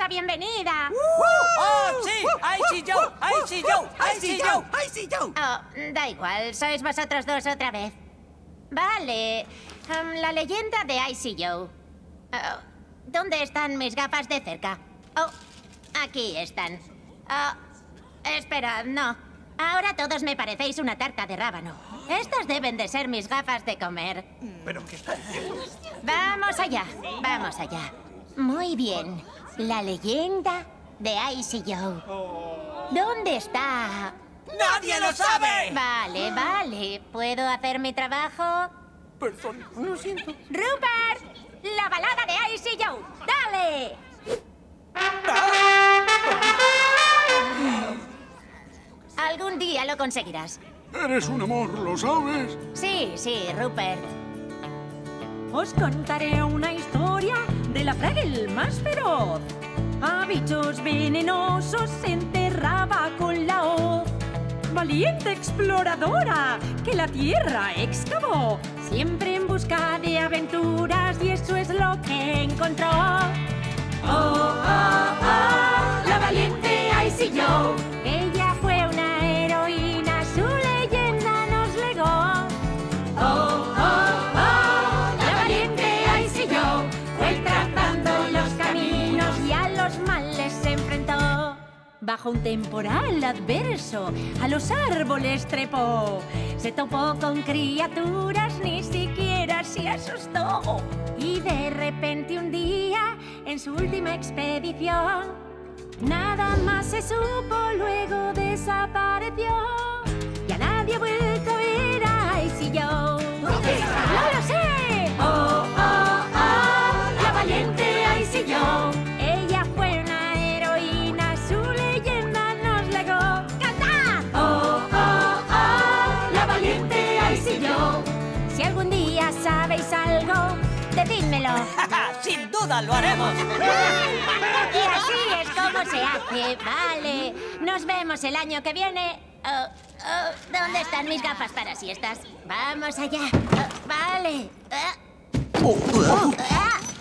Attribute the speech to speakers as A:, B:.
A: la bienvenida.
B: ¡Oh, sí! ¡Icy Joe! ¡Icy Joe! ¡Icy Joe!
C: ¡Icy Joe!
A: Oh, da igual, sois vosotros dos otra vez. Vale, la leyenda de Icy Joe. ¿Dónde están mis gafas de cerca? Oh, aquí están. Esperad, no. Ahora todos me parecéis una tarta de rábano. Estas deben de ser mis gafas de comer.
C: ¿Pero qué está diciendo?
A: Vamos allá, vamos allá. Muy bien, la leyenda de Icy Joe. ¿Dónde está?
B: ¡Nadie lo sabe!
A: Vale, vale. ¿Puedo hacer mi trabajo?
C: Perdón, lo siento.
A: ¡Rupert! ¡La balada de Icy Joe! ¡Dale! Algún día lo conseguirás.
D: Eres un amor, ¿lo sabes?
A: Sí, sí, Rupert.
E: Os contaré una historia de la Fraggle más feroz. A bichos venenosos se enterraba con la hoz. Valiente exploradora que la tierra excavó, siempre en busca de aventuras, y eso es lo que encontró. Oh, oh, oh, la valiente Icy Joe. Ella fue una heroína, su leyenda nos legó. Oh, oh, oh, la valiente Icy Joe fue trazando los caminos y a los males se enfrentó. Bajo un temporal adverso, a los árboles trepó. Se topó con criaturas, ni siquiera se asustó. Y de repente un día, en su última expedición, nada más se supo, luego desapareció. Ya nadie ha vuelto a ver a Icy Joe. ¿Dónde está? ¡No lo sé! Oh, oh, oh, la valiente Icy Joe. Ella fue una heroína, su leyenda nos legó. ¡Cantad! Oh, oh, oh, la valiente Icy Joe. Si algún día sabéis algo, decídmelo.
B: ¡Sin duda lo haremos!
A: Y así es como se hace, vale. Nos vemos el año que viene. ¿Dónde están mis gafas para siestas? Vamos allá. Vale.